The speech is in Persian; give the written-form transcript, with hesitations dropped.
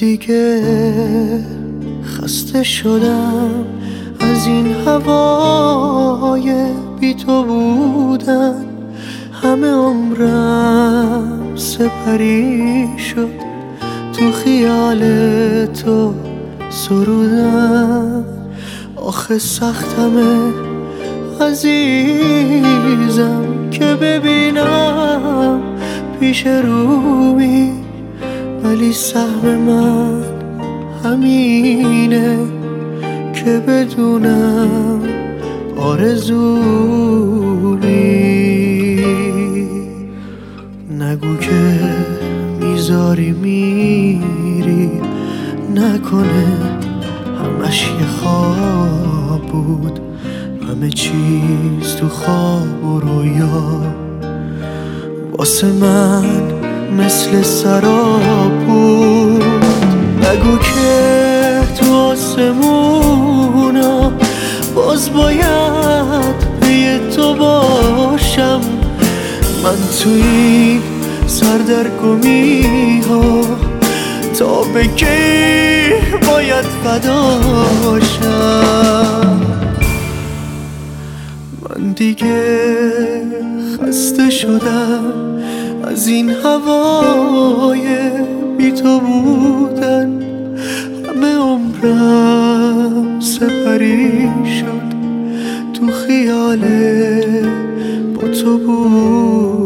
دیگه خسته شدم از این هوای بی تو بودن. همه عمرم سپری شد تو خیال تو سرودن. آخه سختمه عزیزم که ببینم پیش رومی، ولی سهم من همینه که بدونم آرزویی. نگو که میذاری میری، نکنه همش یه خواب بود، همه چیز تو خواب و رویا واسه من مثل سراب بود. نگو که تو آسمونا باز باید پی تو باشم. من تو این سردرگمی ها تا به کی باید فداشم. من دیگه خسته شدم از این هوای بی تو بودن. همه عمرم سپری شد تو خیال با تو بود.